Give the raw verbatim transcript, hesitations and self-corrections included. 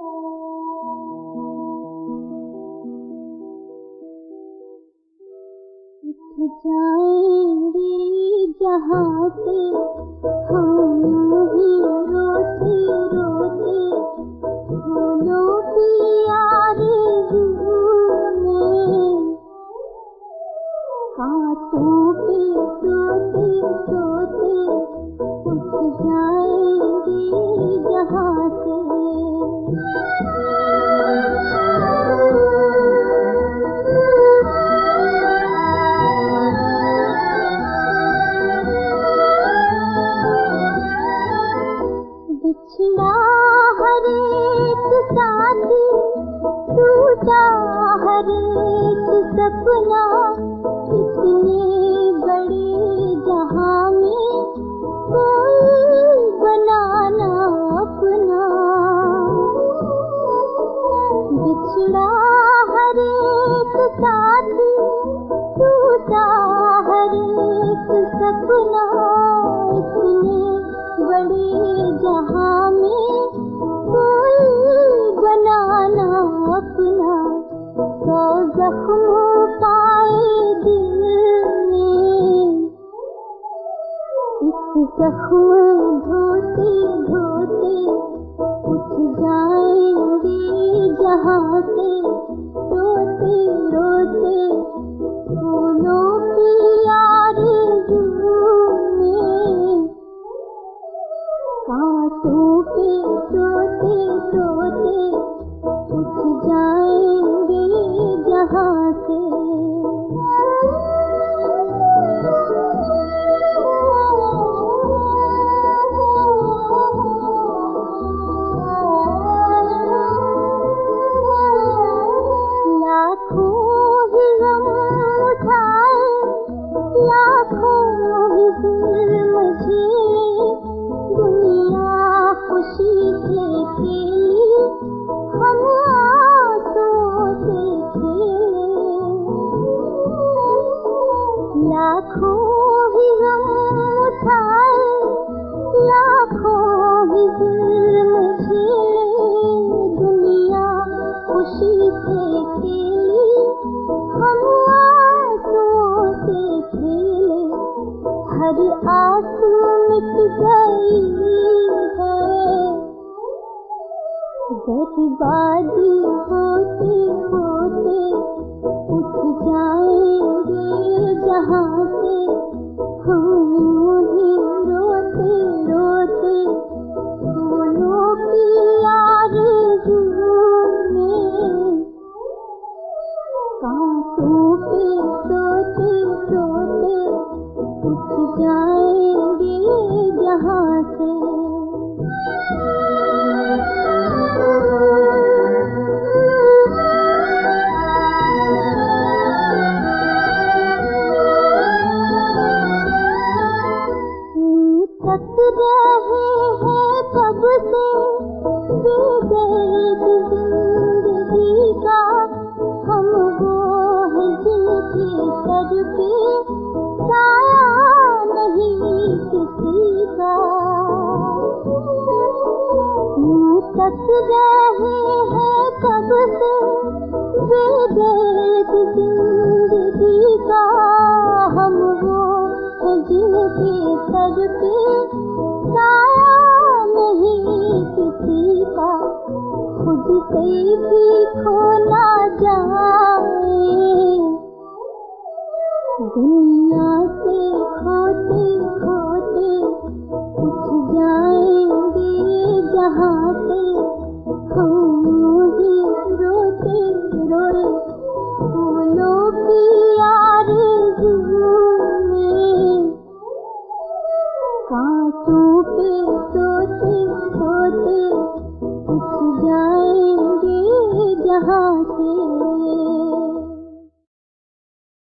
जाएंगे जहाँ से हम ही रोते रोते, फूलों की आरज़ू में कांटों पे सोते सोते उठ जाएंगे जहाँ से। बिछड़ा हर एक साथी, टूटा हर एक सपना, इतने बड़े जहां में कोई बनाना अपना। बिछड़ा हर एक साथी, टूटा हर एक सपना, इतने बड़े जहां में कोई बनाना अपना। सौ जख्म पाए दिल में, एक जख्म धोते धोते उठ जाएंगे जहां से। रोते रोते फूलों की आरज़ू में, कांटों पे सोते सोते उठ जाएंगे जहां से। लाखों ही गम उठाए, लाखों ही जुल्म झेले, दुनिया खुशी से खेली, हम आंसुओं से खेले। लाखों ही गम उठाए, लाखों ही जुल्म झेले, दुनिया खुशी से खेली, हम आंसुओं से खेले। हर आस मिट गई है, बर्बादी होते होते उठ जाएंगे जहां से। हम भी रोते रोते फूलों की आरज़ू में, कांटों पे सोते सोते उठ जाएंगे जहां से। तक रहे हैं कब से बेदर्द जिंदगी का, हम वो हैं जिनके सर पे साया नहीं किसी का। तक रहे हैं कब से बेदर्द जिंदगी का, हम वो हैं जिनके सर पे साया नहीं किसी का। खुद से भी खो ना जाए दुनिया